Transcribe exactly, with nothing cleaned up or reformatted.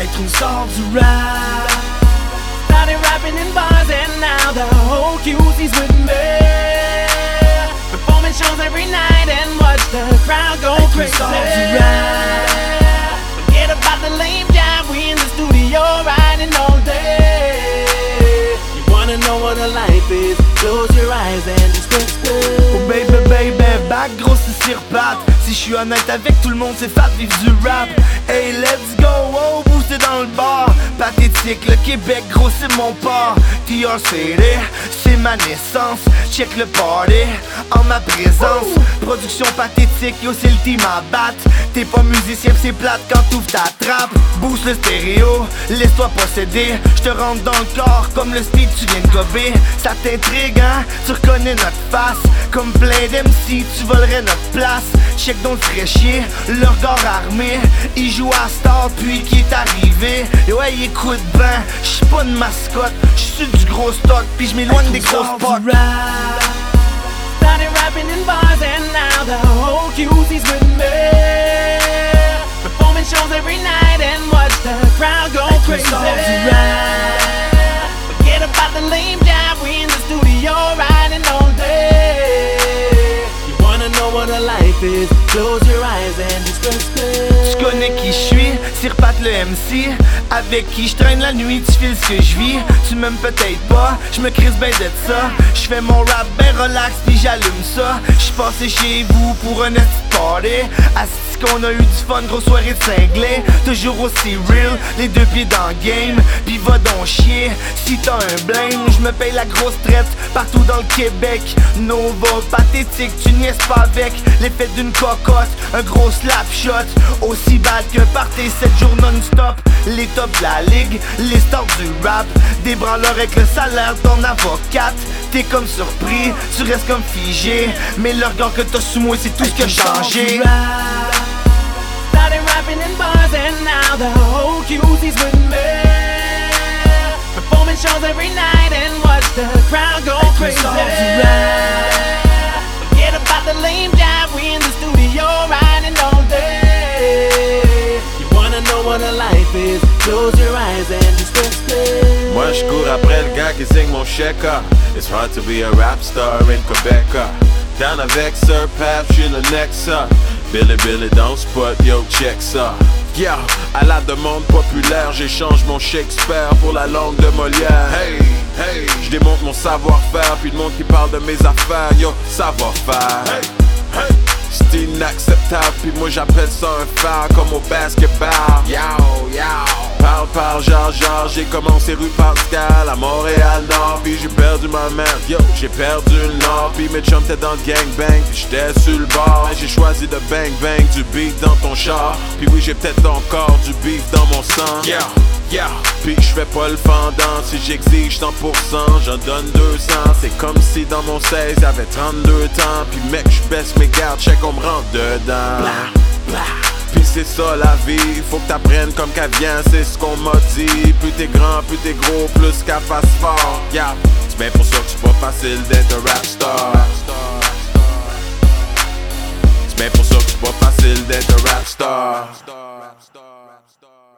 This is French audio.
être une star du rap. Started rapping in bars and now the whole Q C's with me. Performing shows every night and watch the crowd go Être crazy. une star du rap. Forget about the lame job, we in the studio riding all day. You wanna know what a life is? Close your eyes and just whisper. Oh baby baby, back gros c'est sur patte. Si je suis honnête avec tout le monde, c'est fat vivre du rap. Hey let's go, oh boosté dans le bar. Pathétique, le Québec gros c'est mon port. T R C D, c'est ma naissance. Check le party, en ma présence. Production pathétique, yo c'est le team à battre. T'es pas musicien c'est plate quand t'ouvres ta trappe. Boost le stéréo, laisse-toi posséder. J'te rentre dans le corps comme le speed tu viens de gober. Ça t'intrigue hein, tu reconnais notre face. Comme plein d'M C, tu volerais notre place. Check donc le fraîchier, le regard armé. Il joue à Star puis qui est arrivé. Et ouais il écoute ben, j'suis pas une mascotte. J'suis du gros stock puis j'm'éloigne des gros spots. Started rapping in bars and now the whole Q C's with me. Performing shows every night and watch the crowd go crazy. Forget about the lame job, we in the studio riding all day. You wanna know what a life is? Close your eyes and just whisper. Tu connais qui je suis, Sir Pat le M C. Avec qui je traîne la nuit, tu files ce que je vis. Tu m'aimes peut-être pas, je me crisse ben d'être ça. Je fais mon rap ben relax puis j'allume ça. J'suis passé chez vous pour un petit party. Asti qu'on a eu du fun, grosse soirée de cinglé. Toujours aussi real, les deux pieds dans le game. Pis va donc chier, si t'as un blame. Je me paye la grosse traite partout dans le Québec. Nova, pathétique, tu niaises pas avec l'effet d'une cocotte, un gros slap shot. Aussi bad qu'un party sept jours non-stop. Les tops de la ligue, les stars du rap. Des branleurs avec le salaire de ton avocate. T'es comme surpris, tu restes comme figé. Mais le regard que t'as sous moi c'est tout ce qui a changé. Started rapping in bars and now the whole Q C's with me. Performing shows every night and watch the crowd go crazy. Forget about the lame job, we in the studio riding all day. You wanna know what a life is? Close your eyes and just whisper. Moi je cours après le gars qui signe mon chèque. It's hard to be a rap star in Quebec. Down avec Sir Pap, j'suis le next up. Billy Billy dans spot, yo check ça. Yo, à la demande populaire, j'échange mon Shakespeare pour la langue de Molière. Hey, hey, j'démonte mon savoir-faire, puis le monde qui parle de mes affaires, yo, ça va faire. Hey, hey, c'est inacceptable, puis moi j'appelle ça un phare comme au basketball. Yo, yo, parle, parle, genre, genre, j'ai commencé rue Pascal à Montréal-Nord, puis j'ai perdu ma mère, yo, j'ai perdu le Nord, puis mes chums t'es dans le gangbang, puis j'étais sur le bord, mais j'ai choisi de bang bang, du beat dans ton char, puis oui j'ai peut-être encore du beef dans mon sang, yeah, yeah, puis j'fais pas le fendant, si j'exige cent pour cent, j'en donne deux cents, c'est comme si dans mon seize y'avait trente-deux ans, puis mec j'baisse mes gardes, check on me rentre dedans, blah, blah. Pis c'est ça la vie, faut que t'apprennes comme qu'elle vient, c'est ce qu'on m'a dit. Plus t'es grand, plus t'es gros, plus qu'elle fasse fort. Yeah, c'est bien pour ça que c'est pas facile d'être un rap star. C'est bien pour ça que c'est pas facile d'être un rap star.